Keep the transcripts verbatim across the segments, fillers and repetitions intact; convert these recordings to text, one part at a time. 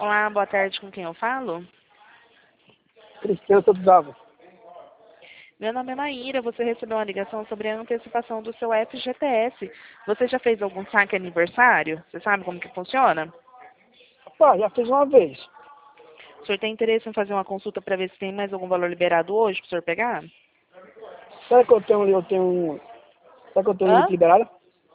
Olá, boa tarde, com quem eu falo? Cristiano Santos Alves. Meu nome é Maíra, você recebeu uma ligação sobre a antecipação do seu F G T S. Você já fez algum saque aniversário? Você sabe como que funciona? Rapaz, já fiz uma vez. O senhor tem interesse em fazer uma consulta para ver se tem mais algum valor liberado hoje para o senhor pegar? Será que eu tenho, eu tenho um. Será que eu tenho um Hã? limite liberado?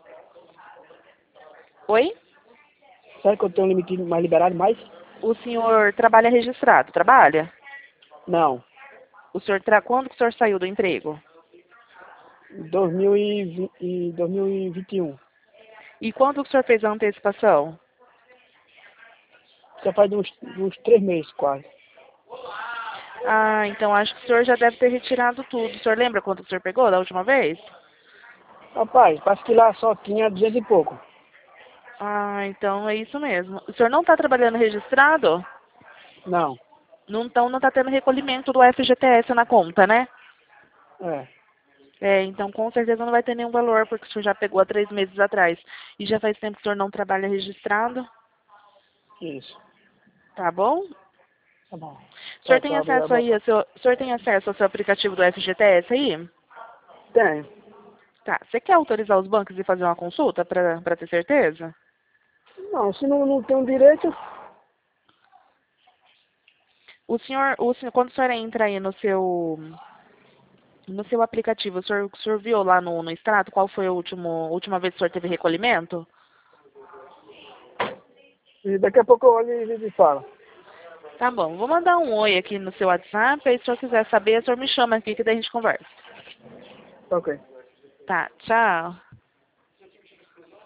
Oi? Será que eu tenho um limite mais liberado mais? O senhor trabalha registrado, trabalha? Não. O senhor tra... Quando que o senhor saiu do emprego? dois mil e vinte, e dois mil e vinte e um. E quando que o senhor fez a antecipação? Já faz uns, uns três meses quase. Ah, então acho que o senhor já deve ter retirado tudo. O senhor lembra quanto o senhor pegou da última vez? Rapaz, parece que lá só tinha duzentos e pouco. Ah, então é isso mesmo. O senhor não está trabalhando registrado? Não. Não, então não está tendo recolhimento do F G T S na conta, né? É. É, então com certeza não vai ter nenhum valor, porque o senhor já pegou há três meses atrás. E já faz tempo que o senhor não trabalha registrado, Isso. tá bom? Tá bom. O senhor Tá, tem tá, obrigado. acesso Boa aí, ao tarde. seu, o senhor tem acesso ao seu aplicativo do F G T S aí? Tem. Tá. Você quer autorizar os bancos e fazer uma consulta para para ter certeza? Não, se não, não tem um direito, O senhor, o senhor, quando o senhor entra aí no seu no seu aplicativo, o senhor, o senhor viu lá no, no extrato qual foi a último, a última vez que o senhor teve recolhimento? e daqui a pouco eu olho e, e falo. Tá bom, vou mandar um oi aqui no seu WhatsApp, aí se o senhor quiser saber, o senhor me chama aqui que daí a gente conversa. Ok. Tá, tchau.